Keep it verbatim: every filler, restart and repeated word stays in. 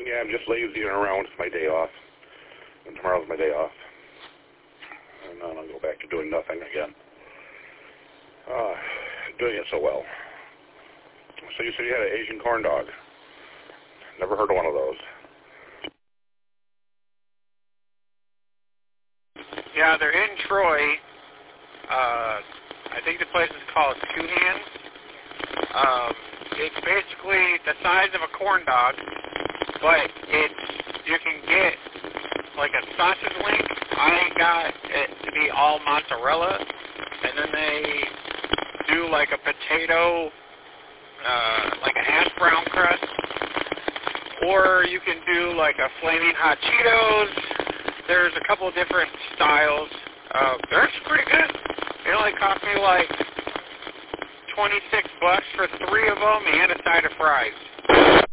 Yeah, I'm just lazying around. It's my day off. And tomorrow's my day off. And then I'll go back to doing nothing again. Uh, doing it so well. So you said you had an Asian corn dog. Never heard of one of those. Yeah, they're in Troy. Uh, I think the place is called Two Hands. Um, it's basically the size of a corn dog, but it's you can get like a sausage link. I got it to be all mozzarella, and then they do like a potato, uh, like a hash brown crust, or you can do like a flaming hot Cheetos. There's a couple of different styles. Uh, they're actually pretty good. It only cost me like twenty-six bucks for three of them and a side of fries.